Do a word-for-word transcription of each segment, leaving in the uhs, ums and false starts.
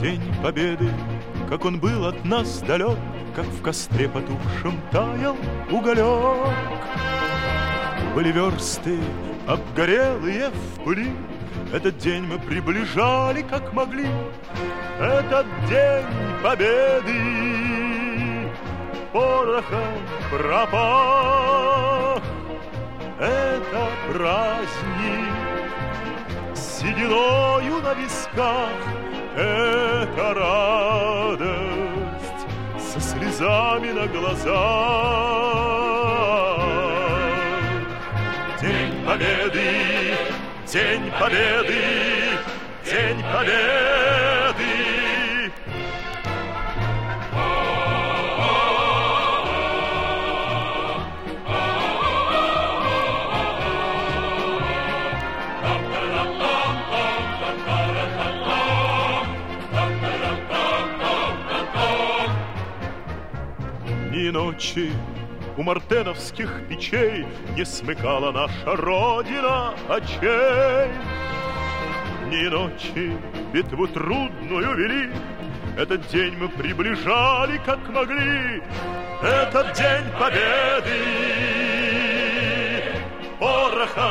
День Победы, как он был от нас далек, как в костре потухшем таял уголек. Были версты обгорелые в пыли, этот день мы приближали, как могли. Этот день Победы порохом пропах. Это праздник с сединою на висках, это радость со слезами на глазах. День Победы, День Победы, День Победы. Ни ночи у мартеновских печей не смыкала наша Родина очей. Ни ночи битву трудную вели, этот день мы приближали, как могли. Этот день Победы порохом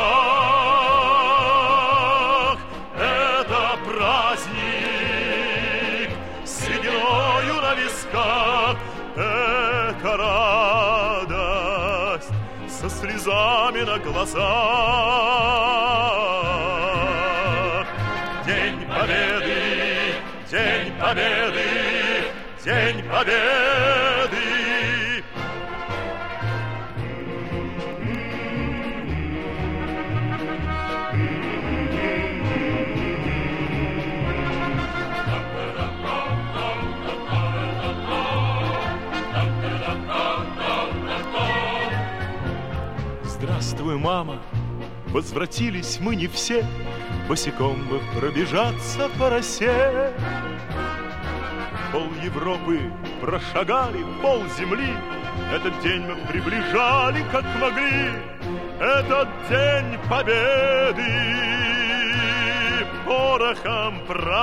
пропах. Это праздник с сединою на висках, это радость со слезами на глазах. День Победы, День Победы, День Победы. Здравствуй, мама, возвратились мы не все, босиком бы пробежаться по росе. Пол Европы прошагали, пол земли, этот день мы приближали, как могли. Этот день Победы порохом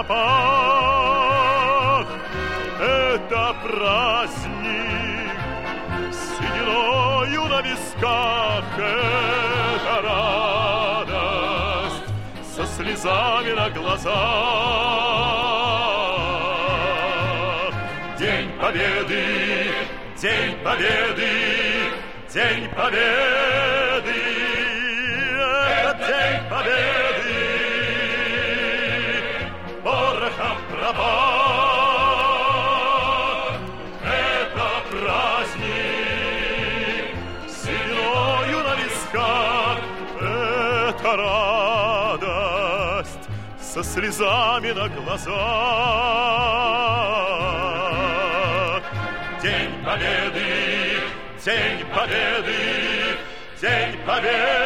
пропах. Это праздник с сединою на висках, это радость со слезами на глазах. День Победы, День Победы, День Победы. Это День Победы порохом пропах. Это праздник с сединою на висках, это радость со слезами на глазах. День Победы, День Победы, День Победы.